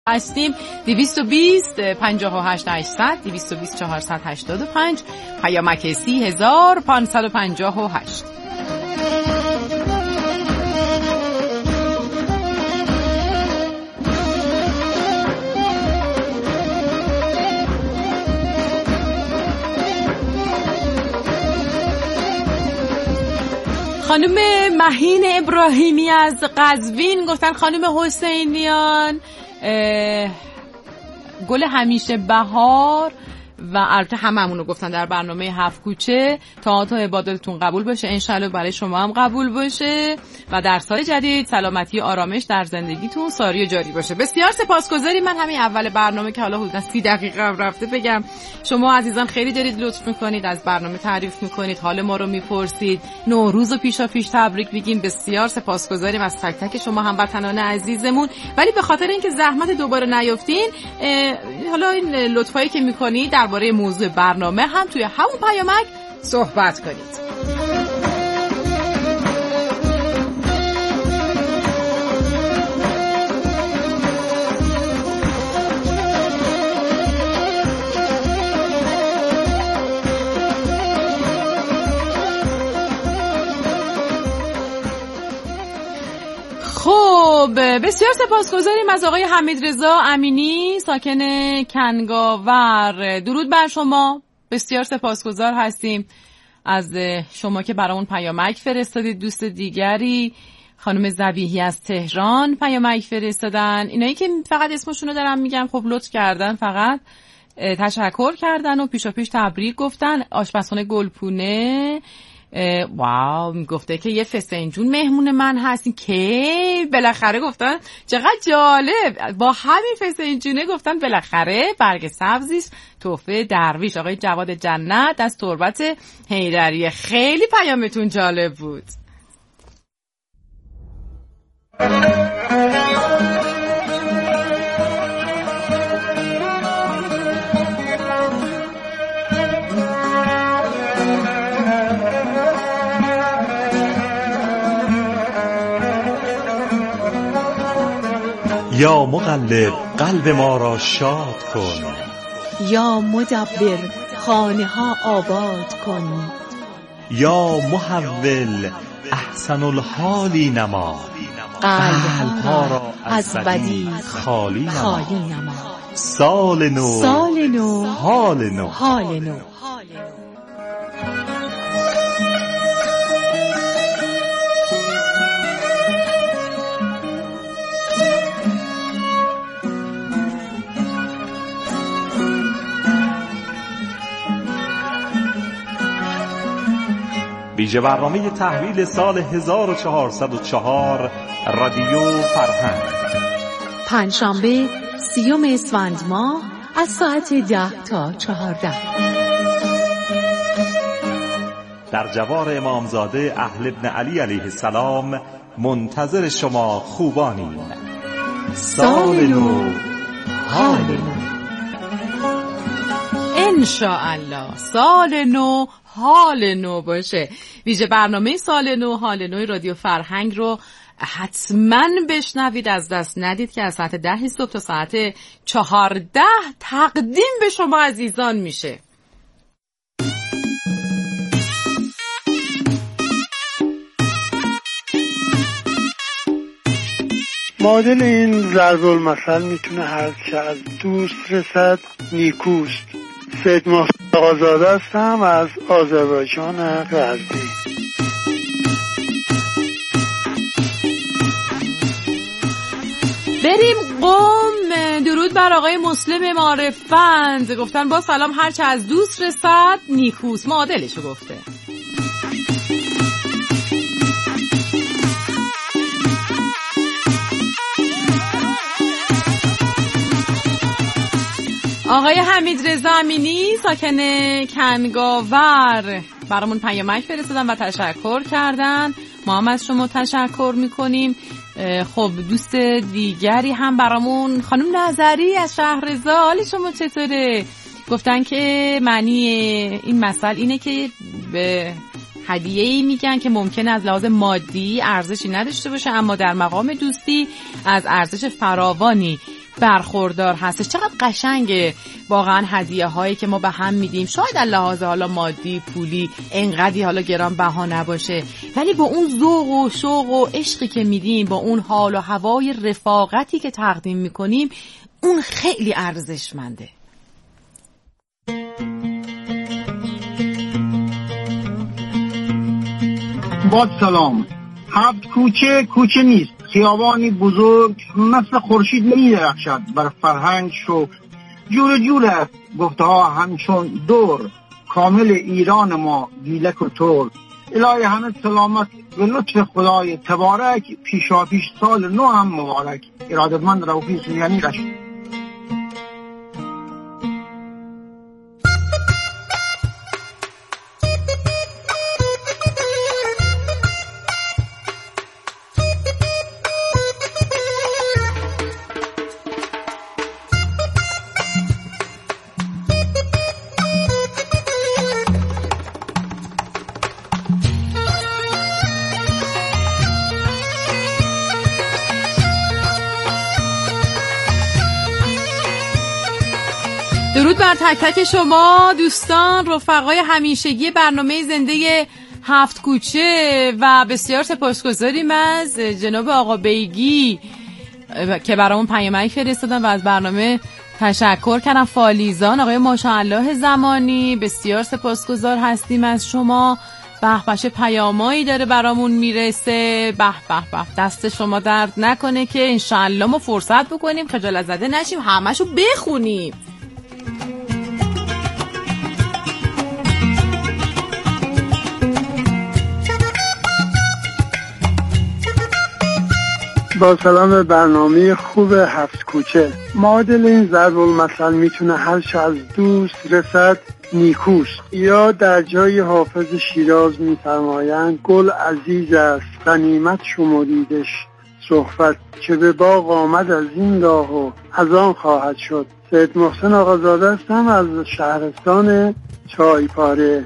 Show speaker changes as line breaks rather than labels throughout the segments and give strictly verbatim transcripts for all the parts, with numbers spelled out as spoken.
هستیم. دویست و بیست پنجاه و هشت هشتصد دویست و بیست چهارصد و هشتاد و پنج پیامک سی هزار پانصد و پنجاه و هشت. خانم مهین ابراهیمی از قزوین گفتن خانم حسینیان گل همیشه بهار و البته هممونو گفتن در برنامه هفت کوچه تا تا عبادتتون قبول باشه، انشالله برای شما هم قبول باشه و در سال جدید سلامتی و آرامش در زندگیتون ساری و جاری باشه. بسیار سپاسگزاریم. من همین اول برنامه که حالا حدودا سی دقیقه قبل رفته بگم شما عزیزان خیلی دارید لطف میکنید، از برنامه تعریف میکنید، حال ما رو میپرسید، نوروز و پیشا پیش تبریک میگیم. بسیار سپاسگزاریم از تک تک شما هموطنان عزیزمون. ولی به خاطر اینکه زحمت دوباره نیافتین، حالا این لطفایی که میکنید درباره موضوع برنامه هم توی همون پیامک صحبت کنید. خب بسیار سپاسگزاریم از آقای حمیدرضا امینی ساکن کنگاور. درود بر شما. بسیار سپاسگزار هستیم از شما که برامون پیامک فرستادید. دوست دیگری خانم ذبیحی از تهران پیامک فرستادن. اینایی که فقط اسمشون رو دارم میگم خب لطف کردن، فقط تشکر کردن و پیشا پیش تبریک گفتن. آشپزخونه گلپونه واو میگفته که یه فسنجون مهمون من هستین که بالاخره گفتن چقدر جالب با همین فسنجونه گفتن بالاخره برگ سبزیست تحفه درویش. آقای جواد جنت از تربت حیدریه، خیلی پیامتون جالب بود.
یا مقلب قلب ما را شاد کن،
یا مدبر خانه ها آباد کن،
یا محول احسن الحالی نما قلب ها را از بدی خالی نما. سال نو
سال نو
حال نو
حال نو.
ویژه برنامه تحویل سال هزار و چهارصد و چهار رادیو فرهنگ،
پنجشنبه سیوم اسفند ماه از ساعت ده تا چهارده
در جوار امامزاده اهل ابن علی علیه السلام. منتظر شما خوبانیم.
سال نو حال نو.
انشاءالله سال نو حال نو باشه. ویژه برنامه سال نو حال نو رادیو فرهنگ رو حتما بشنوید، از دست ندید که از ساعت ده صبح تا ساعت چهارده تقدیم به شما عزیزان میشه.
معادل این ضرب المثل میتونه هر که از دوست رسد نیکوست. سید محسن آقازاده هستم از آذربایجان غزنی.
بریم قم. درود بر آقای مسلم معرفند. گفتن با سلام هر چه از دوست رسد نیکوست. معادلشو گفته. آقای حمیدرضا امینی ساکن کنگاور برامون پیامک فرستادن و تشکر کردن. ما هم از شما تشکر میکنیم. خب دوست دیگری هم برامون خانم نظری از شهرزاد. حال شما چطوره؟ گفتن که معنی این مثل اینه که به هدیه‌ای میگن که ممکنه از لحاظ مادی ارزشی نداشته باشه اما در مقام دوستی از ارزش فراوانی برخوردار هستش. چقدر قشنگه واقعا هدیه هایی که ما به هم میدیم، شاید لحاظ حالا مادی پولی انقدی حالا گران بها نباشه، ولی با اون ذوق و شوق و عشقی که میدیم، با اون حال و هوای رفاقتی که تقدیم میکنیم، اون خیلی ارزشمنده.
با سلام. هفت کوچه کوچه نیست، خیابانی بزرگ مثل خورشید می درخشد بر فرهنگ شکر. جور جور است گفته ها همچون دور، کامل ایران ما گیلک و تور. الهی همه سلامت و لطف خدای تبارک، پیشا پیش سال نو هم مبارک. ارادتمند رؤوفی سلیمی رشید.
درود بر تک تک شما دوستان، رفقای همیشگی برنامه زنده هفت کوچه و بسیار سپاسگزاریم از جناب آقا بیگی که برامون پیامک فرستادن و از برنامه تشکر کردم. فالیزان، آقای ماشاءالله زمانی، بسیار سپاسگزار هستیم از شما. به به، چه پیامایی داره برامون میرسه. به به به، دست شما درد نکنه که انشالله ما فرصت بکنیم خجالت زده نشیم همشو بخونیم.
با سلام به برنامه خوب هفت کوچه. معادل این ضرب المثل میتونه هر چه از دوست رسد نیکوست، یا در جای حافظ شیراز میفرمایند گل عزیز است غنیمت شمریدش صحبت، چه به باغ آمد از این راه و از آن خواهد شد. سید محسن آقازاده هستم از شهرستان چایپاره.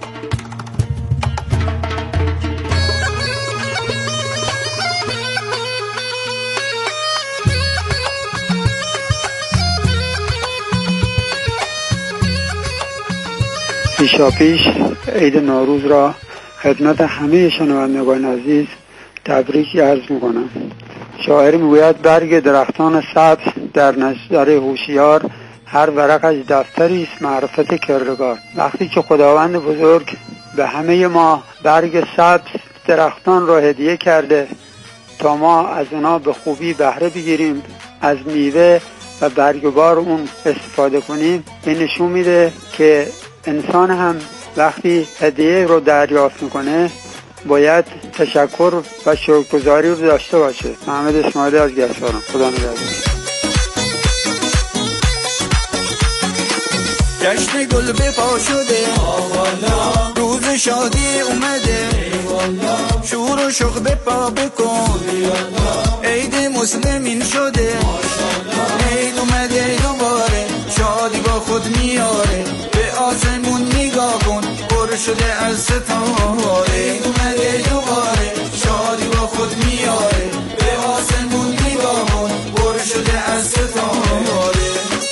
پیشاپیش عید نوروز را خدمت همه شنوندگان عزیز تبریک عرض می‌کنم. شاعر میگوید برگ درختان سبز در نظر هوشیار، هر ورقش دفتری است معرفت کردگار. وقتی که خداوند بزرگ به همه ما برگ سبز درختان را هدیه کرده تا ما از اونا به خوبی بهره بگیریم، از میوه و برگبار اون استفاده کنیم، این نشون میده که انسان هم وقتی هدیه رو دریافت میکنه باید تشکر و شکرگزاری رو داشته باشه. محمد اسماعیلی از گشوارم. خدا نگهدار.
جشن گل به پا شده، روز شادی اومده، شور و شوق به پا بکن، عید مسلمین شده، عید اومده دوباره، شادی با خود میاره، به آسمون نگاه کن پر شده از ستاره. عید اومده دوباره، شادی با خود میاره، به آسمون نگاه کن پر شده از ستاره.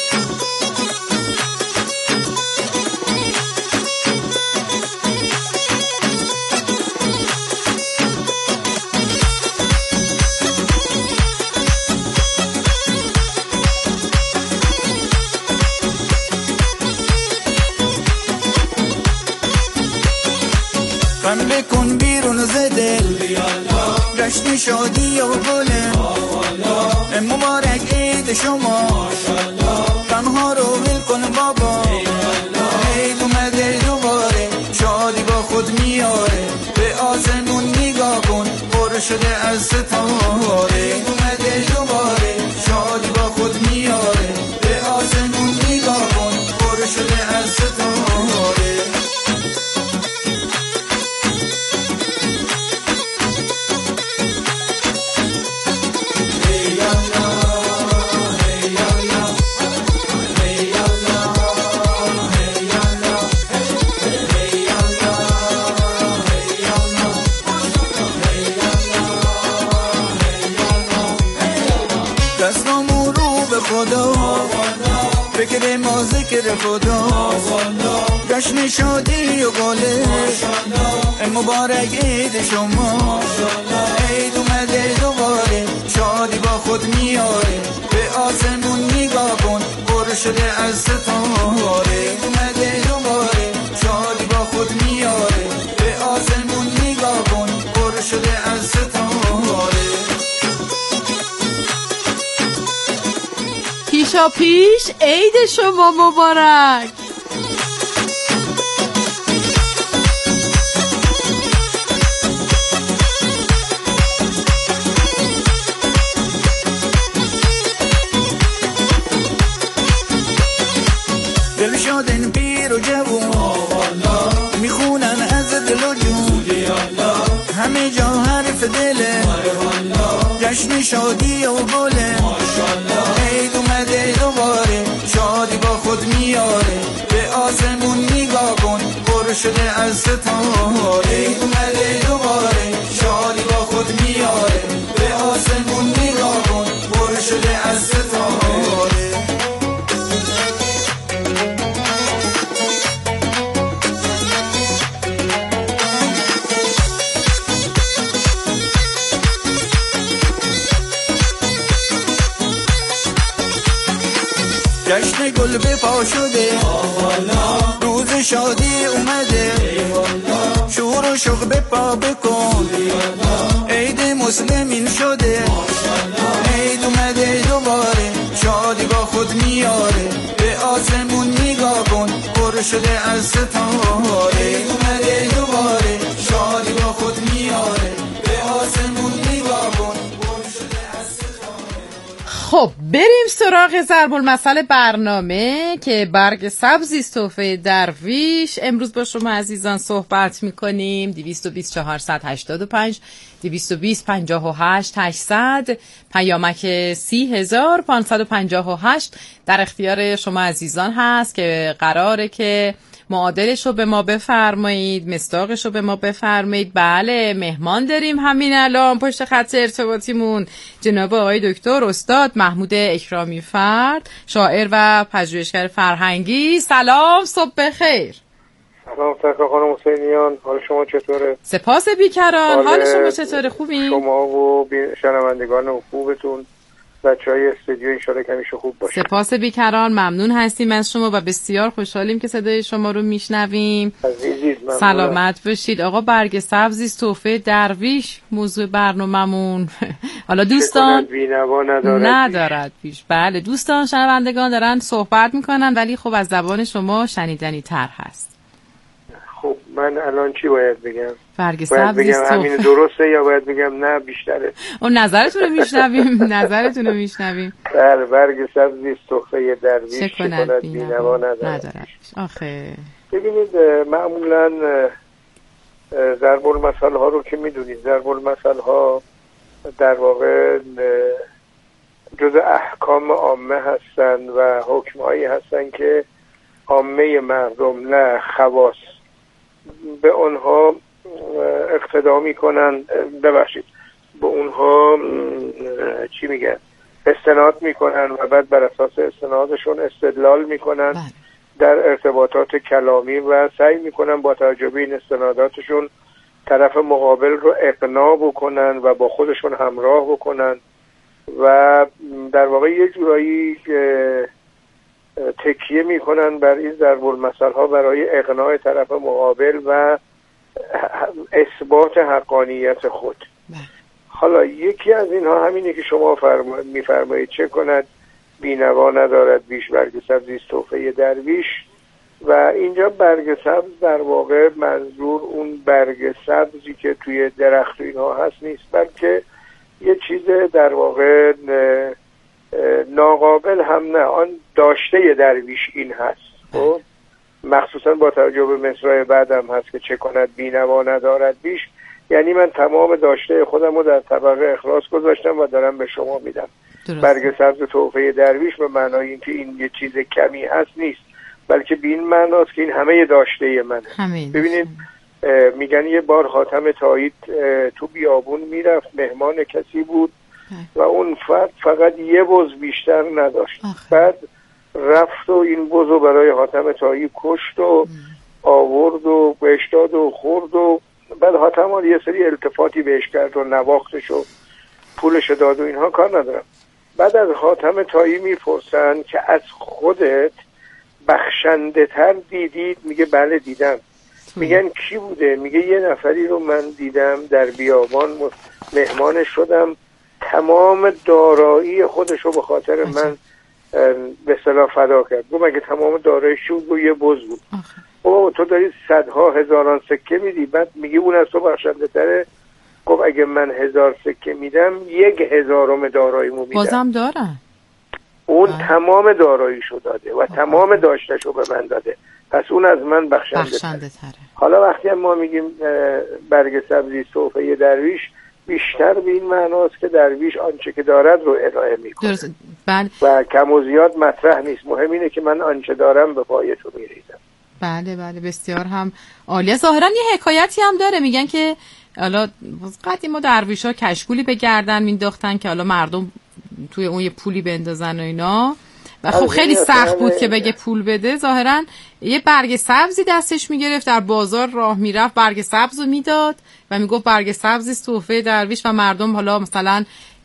غم بکن بیرون ز دل، جشن شادی و گله، مبارک عید شما، غمها رو ول کن بابا، عید اومده دوباره، شادی با خود میاره، به آسمون نگاه کن پر شده از ستاره. عید اومده دوباره، شادی با خود میاره، به آسمون نگاه کن پر شده از ستاره. Hey, فکر ما ذکر خدا جشن شادی و گله مبارک عید شما عید اومده دوباره شادی با خود میاره به آسمون نگاه کن پر شده از ستاره عید اومده دوباره شادی با خود میاره به آسمون نگاه کن پر شده از ستاره
پیشا پیش عید شما مبارک.
دل شادن پیر و جوون میخونن از دل و جون همه جا حرف دله جشن شادی و گله عید اومده دوباره شادی با خود میاره به آسمون نگاه کن پر شده از ستاره عید اومده دوباره شادی با خود میاره به آسمون نگاه کن پر شده از ستاره جشن گل به پا شده روز شادی اومده شور و شوق به پا بکن عید مسلمین شده عید اومده دوباره شادی با خود میاره به آسمون نگاه کن پر شده از ستاره عید اومده دوباره شادی با خود میاره به آسمون نگاه کن.
خب بریم سراغ ضرب المثل برنامه که برگ سبزی است تحفه درویش. امروز با شما عزیزان صحبت میکنیم. دویست و بیست چهارصد هشتاد و پنج دویست و بیست پنجاه و هشت هشتصد پیامک سی هزار پانصد و پنجاه و هشت در اختیار شما عزیزان هست که قراره که معادلش رو به ما بفرمایید، مصداقش رو به ما بفرمایید. بله مهمان داریم همین الان پشت خط ارتباطیمون جناب آقای دکتر استاد محمود اکرامی فرد، شاعر و پژوهشگر فرهنگی. سلام، صبح بخیر.
سلام سرکار خانم حسینیان، حال شما چطوره؟
سپاس بیکران، حال شما چطوره؟ خوبین؟
شما و شنوندگان و خوبتون، بچهای استودیو انشالله که همیشه خوب باشه.
سپاس بیکران، ممنون هستیم از شما و بسیار خوشحالیم که صدای شما رو میشنویم.
عزیزید ممنون.
سلامت باشید. آقا برگ سبزی تحفه درویش موضوع برنامه‌مون. حالا دوستان
بی‌نوا ندارد,
ندارد پیش. بله دوستان شنوندگان دارن صحبت میکنن ولی خب از زبان شما شنیدنی تر هست.
خب من الان چی باید بگم؟
برگ سبزی
بگم همین درسته یا باید بگم نه بیشتره؟
اون نظرتون رو میشنویم. نظرتون رو میشنویم.
بله برگ سبزی تحفه درویش
چه کند بی‌نوا ندارد. آخه
ببینید معمولا ضرب المثل ها رو که میدونید، ضرب المثل ها در واقع جز احکام عامه هستند و حکم هایی هستند که عامه مردم نه خواص به اونها اقتدا میکنن، ببخشید به اونها چی میگن استناد میکنن و بعد بر اساس استنادشون استدلال میکنن در ارتباطات کلامی و سعی میکنن با توجه به این استناداتشون طرف مقابل رو اقناع بکنن و با خودشون همراه بکنن و در واقع یه جورایی تکیه میکنن بر این ضرب المثل ها برای اقناع طرف مقابل و اثبات حقانیت خود. حالا یکی از اینها همینه که شما فرما... میفرمایید چه کند بی‌نوا ندارد بیش برگ سبزی تحفه درویش. و اینجا برگ سبز در واقع منظور اون برگ سبزی که توی درخت اینها هست نیست، بلکه یه چیز در واقع ناقابل هم نه، آن داشته درویش این هست. خب مخصوصا با توجه به مصرع بعدم هست که چه کند بی‌نوا ندارد بیش، یعنی من تمام داشته خودم رو در طبقه اخلاص گذاشتم و دارم به شما میدم. برگ سبز تحفه درویش به معنای اینکه این یه چیز کمی هست نیست، بلکه به این معناست که این همه داشته منه. ببینید میگن یه بار حاتم طایی تو بیابون میرفت، مهمان کسی بود و اون فرد فقط یه بز بیشتر نداشت. آخه. بعد رفت و این بز رو برای حاتم طایی کشت و آورد و بهش داد و خورد و بعد حاتم یه سری التفاتی بهش کرد و نواختش و پولش داد و اینها کار ندارم. بعد از حاتم طایی میپرسن که از خودت بخشنده تر دیدید؟ میگه بله دیدم. میگن کی بوده؟ میگه یه نفری رو من دیدم در بیابان مهمانش شدم، تمام دارایی خودش رو به خاطر من به اصطلاح فدا کرد. گفت مگه تمام داراییش بود؟ یه بز بود. او تو داری صدها هزاران سکه میدی، بعد میگه اون از تو بخشنده تره. گفت اگه من هزار سکه میدم یک هزارم داراییمو میدم.
بازم دارم.
اون آه. تمام داراییشو داده و آه. تمام داشتشو به من داده، پس اون از من بخشنده, بخشنده تره. حالا وقتی ما میگیم برگ سبزی صحفه درویش، بیشتر به این معناست که درویش آنچه که دارد رو ارائه میکنه
بله.
و کم و زیاد مطرح نیست. مهم اینه که من آنچه دارم به پای تو میریزم.
بله بله بسیار هم عالیه. ظاهرا یه حکایتی هم داره، میگن که حالا قدیما درویشا کشکولی به گردن مینداختن که حالا مردم توی اون یه پولی بندازن و اینا، و خب خیلی سخت بود که بگه پول بده. ظاهرا یه برگ سبزی دستش میگرفت، در بازار راه میرفت برگ سبز رو میداد و میگفت برگ سبزی صحفه درویش، و مردم حالا مثلا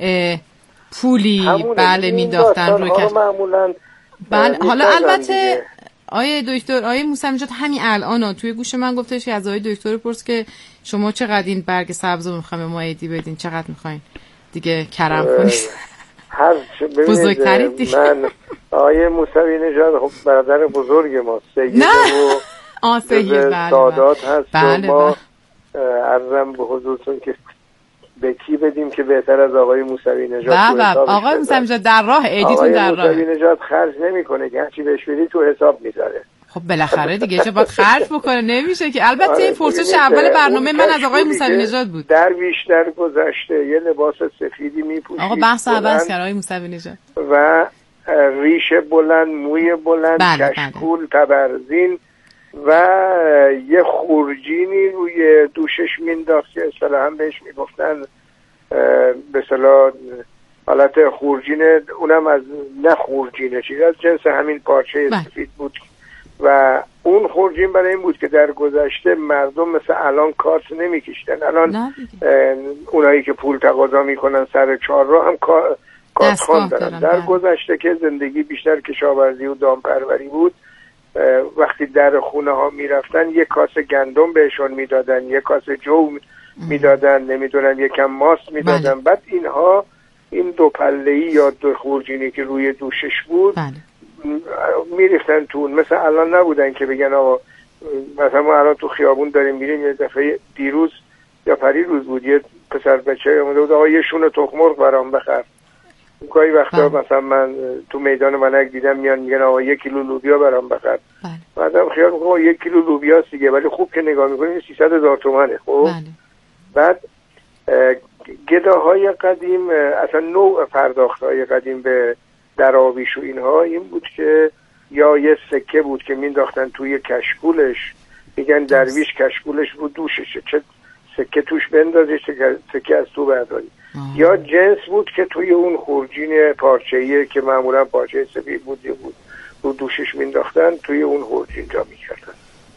پولی بله مینداختن روی کش. بله حالا البته آیه دکتر آیه موسی نژاد همین الان توی گوش من گفتش که از آیه دکتر پرس که شما چقدر این برگ سبز رو میخوایم ما ایدی بدین، چقدر میخواین دیگه کرم کنید.
هر بزرگتری دیگه. من آیه موسی نژاد خب برادر بزرگ ما سید و
آ سید بله
سادات هست
بله
و ما عرضم به حضورتون که به کی بدیم که بهتر از آقای موسی نژاد.
بله آقای موسی نژاد در راه ایدیتون در راه.
آقای موسی نژاد خرج نمیکنه که هرچی بهش بدی تو حساب میذاره.
خب بالاخره دیگه چه باید خرج بکنه، نمیشه که. البته این پرسش اول برنامه من از آقای موسی نژاد بود.
درویش در گذشته یه لباس سفیدی میپوشید.
آقا بحث عوض کرد آقای موسی نژاد.
و ریش بلند، موی بلند، بله، کشکول، بله. تبرزین و یه خورجینی روی دوشش مینداخت که اصطلاحاً بهش میگفتن به اصطلاح حالت خورجینه، اونم از نه خورجینه چیز از جنس همین پارچه بله. سفید بود. و اون خورجین برای این بود که در گذشته مردم مثل الان کارت نمیکشتن. الان اونایی که پول تقاضا میکنن سر چهارراه هم کارتخوان دارن. در گذشته که زندگی بیشتر کشاورزی و دامپروری بود، وقتی در خونه ها میرفتن یک کاسه گندم بهشون میدادن، یک کاسه جو میدادن، نمیدونم یکم ماست میدادن. بعد اینها این دو پله‌ای یا دو خورجینی که روی دوشش بود بله. میریفتن تو. مثل الان نبودن که بگن آقا مثلا ما الان تو خیابون داریم میریم، یه دفعه دیروز یا پری روز بود یه پسر بچه اومده بود آقا یه شونه تخم مرغ برام بخر. گاهی وقتا بله. مثلا من تو میدان منک دیدم میان میگن آقا یک کیلو لوبیا برام بخر. بله. بعدم خیال میکنم یک کیلو لوبیا دیگه، ولی خوب که نگاه میکنیم سیصد هزار تومانه. خب بله. بعد گداهای قدیم اصلا نوع پرداخت‌های قدیم به درآویش و اینها این بود که یا یه سکه بود که مینداختن توی کشکولش، میگن درویش کشکولش بود دوششه، چه سکه توش بندازی چه سکه از تو برداری. یا جنس بود که توی اون خورجین پارچه‌ای که معمولا پارچه سفید بود بود رو دوشش مینداختن، توی اون خورجین جا میکردن.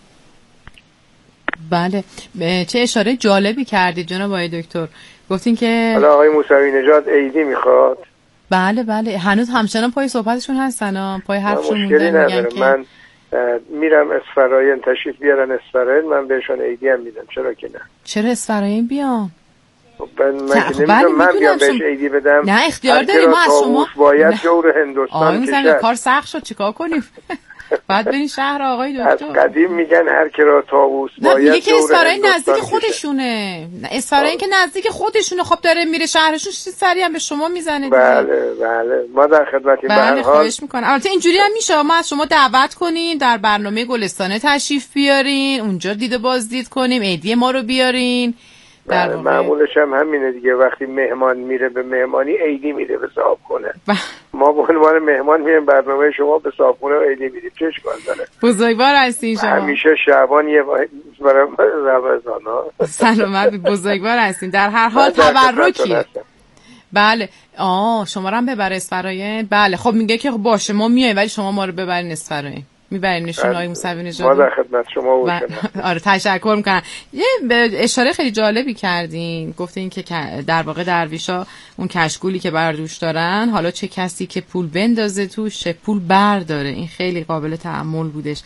بله چه اشاره جالبی کردید جناب آقای دکتر. گفتین که
حالا آقای موسی نژاد عیدی میخواد.
بله بله هنوز همچنان پای صحبتشون هستن ها، پای حرفشون موندن. میگن که
من میرم اسفراین تشریف بیارن اسفراین، من بهشون عیدی هم میدم. چرا که نه؟
چرا اسفراین بیام؟
من من من بیام بهش عیدی بدم.
نه اختیار داریم ما از شما.
باید جور هندوستان
کشد. کار سخت شد چیکار کنیم؟ بعد برین شهر آقای دکتر.
از قدیم میگن هر کی را طاووس باید.
میگه که اسفراین نزدیک خودشونه. اسفراین که نزدیک خودشونه، خب داره میره شهرشون سری هم به شما میزنه دیگه.
بله بله ما در خدمتیم.
بله به هر حال خواهش میکنم. البته اینجوری هم میشه ما از شما دعوت کنیم در برنامه گلستانه تشریف بیارین، اونجا دید بازدید کنیم، عیدی ما رو بیارین.
بله معمولش هم همینه دیگه، وقتی مهمان میره به مهمانی عیدی میره به صاحبخونه. ما به عنوان مهمان میریم برنامه شما به صاحبخونه و عیدی میریم. چه اشکال داره؟
بزرگوار هستین شما.
همیشه شعبان یه برای رمضان ها.
سلامت بزرگوار هستین. در هر حال تبرکی بله. آه شما رو هم ببره اسفراین. بله خب میگه که باشه ما میایم ولی شما ما رو ببرین اسفراین. میبرینشون آقای موسوی نژاد.
ما در خدمت شما و
آره تشکر میکنم. یه اشاره خیلی جالبی کردین، گفتین که در واقع درویشا اون کشکولی که بردوش دارن، حالا چه کسی که پول بندازه توش چه پول برداره. این خیلی قابل تأمل بودش.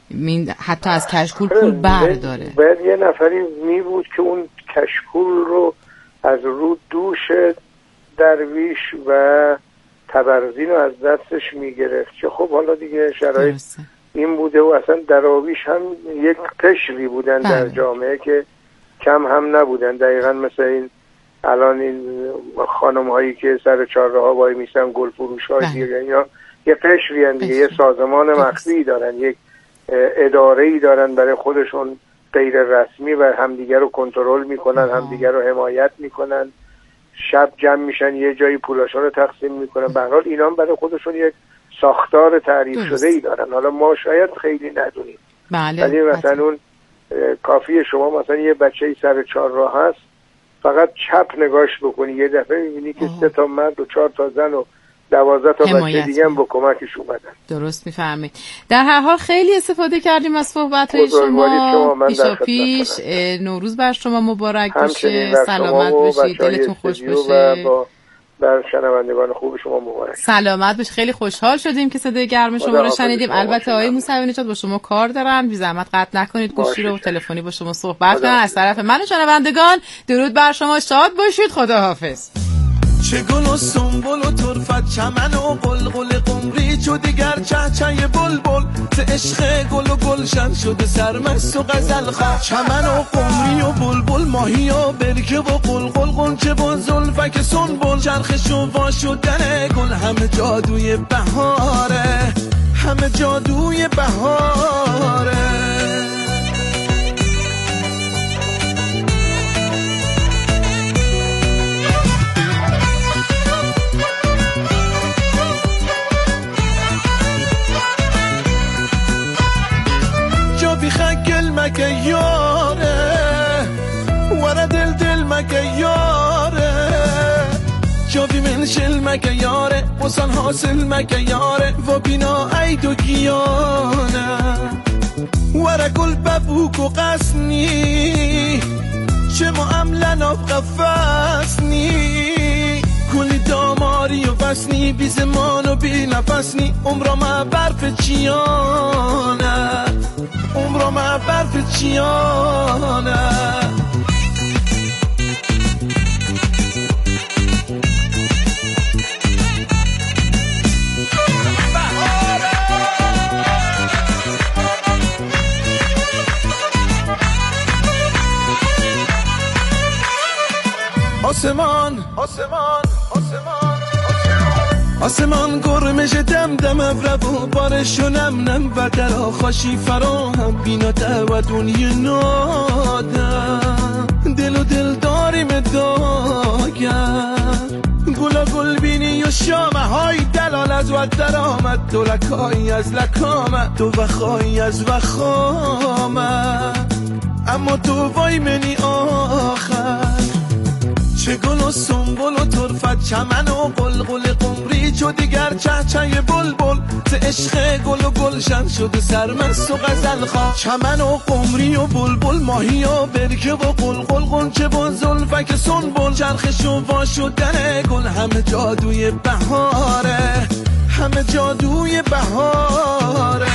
حتی از کشکول پول برداره.
باید یه نفری می بود که اون کشکول رو از رو دوش درویش و تبرزین رو از دستش میگرفت که خب حالا دیگه شرایط درسته. این بوده و اصلا دراویش هم یک قشری بودن بله. در جامعه که کم هم نبودن، دقیقا مثل این الان این خانم هایی که سر چهارراه ها وای میسن گل فروش های دیگه اینا یه قشری هن دیگه، یه سازمان مخفی دارن، یک اداره‌ای دارن برای خودشون غیر رسمی و همدیگر رو کنترل میکنن، همدیگر رو حمایت میکنن، شب جمع میشن یه جایی پولاشا رو تقسیم میکنن. به هر حال اینا هم برای خودشون یک ساختار تعریف شده ای دارن. حالا ما شاید خیلی ندونیم
بله
ولی مثلا اون کافیه شما مثلا یه بچه سر چهار راه هست فقط چپ نگاش بکنی یه دفعه میبینی که سه تا مرد و چهار تا زن و دوازده تا بچه دیگه هم با کمکش اومدن.
درست میفهمید. در هر حال خیلی استفاده کردیم از صحبت‌های شما. شما پیشا پیش نوروز بر شما مبارک باشه، سلامت باشید، دلتون خوش باشه.
با در شنوندگان خوب شما مبارک.
سلامت باش. خیلی خوشحال شدیم که صدای گرم شما رو شنیدیم. البته آقای موسوی نژاد با شما کار دارن، بی زحمت قطع نکنید گوشی رو، تلفنی با شما صحبت کنن. از طرف من و شنوندگان درود بر شما، شاد باشید، خداحافظ.
چه گل و سنبل و طرفت چمن و قلقل قمری چو دیگر چهچه بلبل ز عشق گل و گلشن شده سرمست و غزل خواه. چمن و قمری و بلبل ماهی و برکه و قلقل قنچه و زلفک سنبل چرخش و وا شدن گل همه جادوی بهاره، همه جادوی بهاره. مکه یاره ورا دل دل مکه یاره جاوی من شل مکه یاره وصل حاصل مکه یاره و بینا عید و گیانه ورا گل ببوک و قسنی چه معاملن آف قفصنی کلی داماری و وسنی بی زمان و بی نفسنی عمرا ما برف چیانه عمرا ما برف چیانه. آسمان آسمان آسمان آسمان گرمش دم دم افربو بارشو نم نم و در آخاشی فراهم بینا و دنیا نادم دل و دل داریم داگر گلا گل بینی و شامه های دلال از و در آمد دو لکایی از لکامت دو وخایی از وخامت اما تو وای منی آخر چه گل و سنبل و طرفت چمن و قلقل قمری چو دیگر چهچه بلبل ز عشق گل و گلشن شده سرمست و غزل خواه. چمن و قمری و بلبل ماهی و برکه و قلقل قنچه و زلفک سنبل چرخش و وا شدن گل همه جادوی بهاره، همه جادوی بهاره.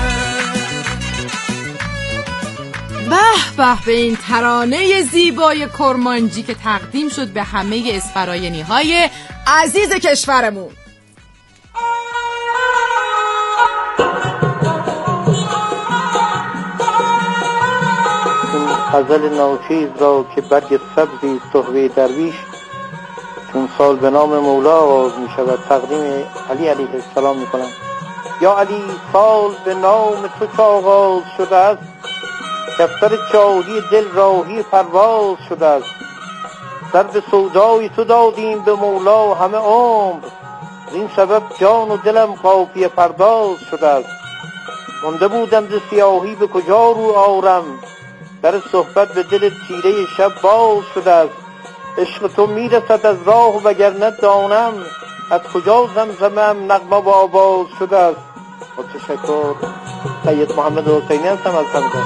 به به به این ترانه زیبای کرمانجی که تقدیم شد به همه اسفراینی های عزیز کشورمون.
این غزل نوچیز را که برگ سبزی تحوه درویش چون سال به نام مولا آغاز می شود تقدیم علی علیه السلام می کنم. یا علی سال به نام تو چه آغاز شده است، دفتر شاهی دل راهی پرواز شده است. سر به سودای تو دادیم به مولا همه عمر، این سبب جان و دلم قافیه پرداز شده است. مانده بودم ز سیاهی به کجا رو آرم، در صحبت به دل تیره شب باز شده است.
عشق تو میرسد از راه وگرنه دانم از کجا زمزمم نغمه و آواز شده است. با تشکر. سید محمد حسینی هستم از همدان.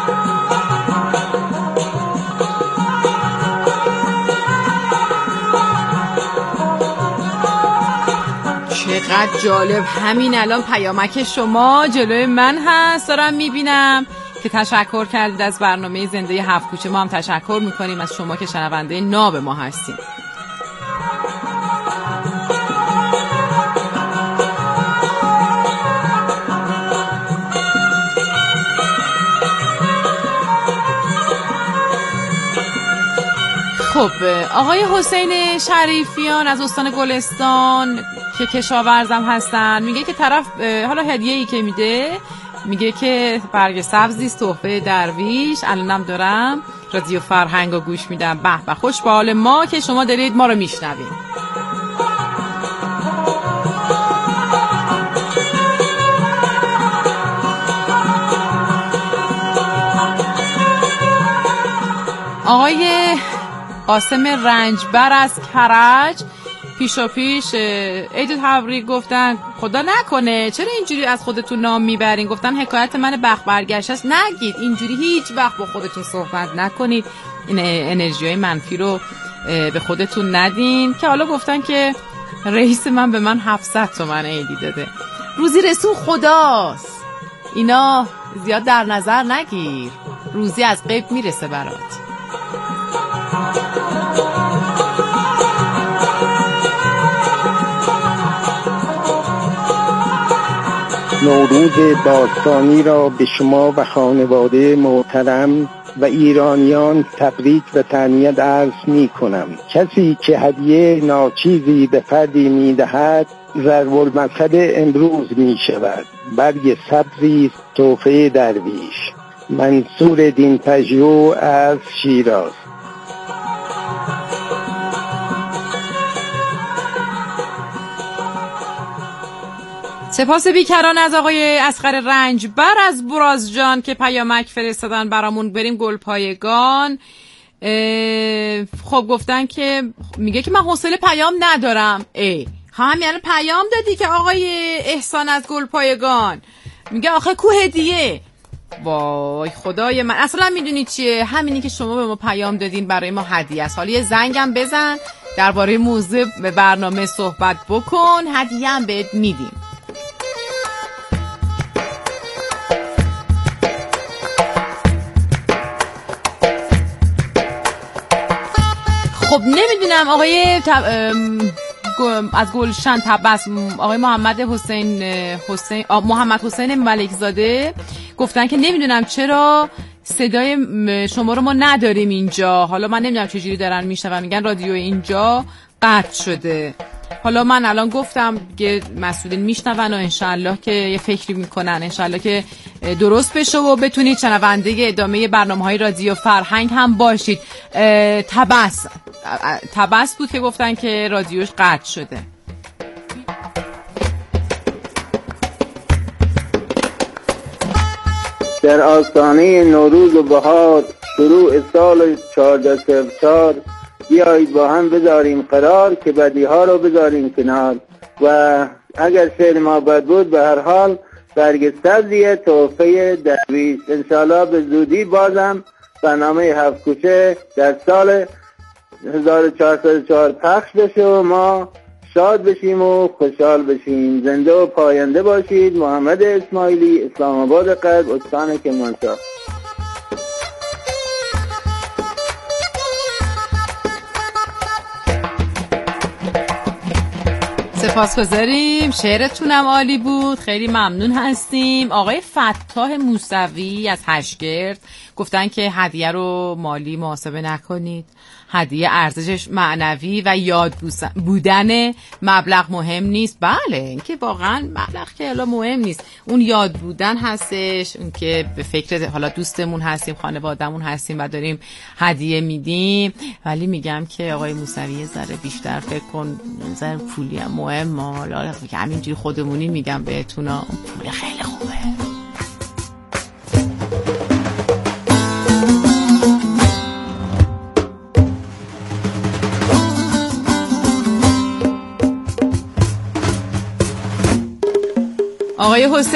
چقدر جالب. همین الان پیامک شما جلوی من هست، دارم میبینم که تشکر کردید از برنامه زنده هفت کوچه. ما هم تشکر میکنیم از شما که شنونده ناب ما هستیم. خب آقای حسین شریفیان از استان گلستان که کشاورزم هستن، میگه که طرف حالا هدیه‌ای که میده میگه که برگ سبزی تحفه درویش. الانم دارم رادیو فرهنگو گوش میدم. به به، خوش به حال ما که شما دارید ما رو میشنوید. آقای قاسم رنجبر از کرج پیشا پیش عید تبریک گفتن خدا نکنه چرا اینجوری از خودتون نام میبرین. گفتن حکایت من بخت برگشت است. نگید اینجوری، هیچ وقت با خودتون صحبت نکنید، این انرژیای منفی رو به خودتون ندین. که حالا گفتن که رئیس من به من هفتصد تومن عیدی داده. روزی رسون خداست، اینا زیاد در نظر نگیر، روزی از غیب میرسه برات.
نوروز باستانی را به شما و خانواده محترم و ایرانیان تبریک و تهنیت عرض می کنم. کسی که هدیه ناچیزی به فردی می دهد ضرب المثل امروز می شود. برگ سبزی تحفه درویش. منصور دین پژو از شیراز.
سپاس بیکران از آقای اصغر رنجبر از برازجان که پیامک فرستادن برامون. بریم گلپایگان. خب گفتن که میگه که من حوصله پیام ندارم. ای همین الان پیام دادی که آقای احسان از گلپایگان میگه آخه کو هدیه. وای خدای من، اصلا میدونی چیه؟ همینی که شما به ما پیام دادین برای ما هدیه است. حالا یه زنگم بزن درباره موضوع به برنامه صحبت بکن، هدیه هم بهت میدیم. خب نمیدونم آقای تب... از گلشن تبس آقای محمد حسین حسین محمد حسین ملکزاده گفتن که نمیدونم چرا صدای شما رو ما نداریم اینجا. حالا من نمیدونم چجوری دارن میشنون، میگن رادیو اینجا قطع شده. حالا من الان گفتم که مسئولین میشنون و انشالله که یه فکری میکنن، انشالله که درست بشه و بتونید شنونده ادامه برنامه‌های رادیو فرهنگ هم باشید. تبس تبس بود که گفتن که رادیوش قطع شده.
در آستانه نوروز و بهار شروع سال چهارده صفر چهار بیایید با هم بذاریم قرار که بدی ها رو بذاریم کنار. و اگر شعر ما بد بود به هر حال برگ سبزی تحفه درویش. انشالله به زودی بازم برنامه هفت کوچه در سال هزار و چهارصد و چهار پخش بشه و ما شاد بشیم و خوشحال بشیم. زنده و پاینده باشید. محمد اسماعیلی، اسلام آباد غرب، استان کرمانشاه.
سپاسگزاریم، شعرتونم عالی بود، خیلی ممنون هستیم. آقای فتاح موسوی از هشگرد گفتن که هدیه رو مالی محاسبه نکنید، هدیه ارزشش معنوی و یاد بودن مبلغ مهم نیست. بله اینکه واقعا مبلغ که حالا مهم نیست، اون یاد بودن هستش، اون که به فکر حالا دوستمون هستیم، خانوادهمون هستیم و داریم هدیه میدیم. ولی میگم که آقای موسوی یه ذره بیشتر فکر کن، ذره پولی هم مهم، حالا همینجوری خودمونی میگم بهتون، پول خیلی خوبه. آقای حسین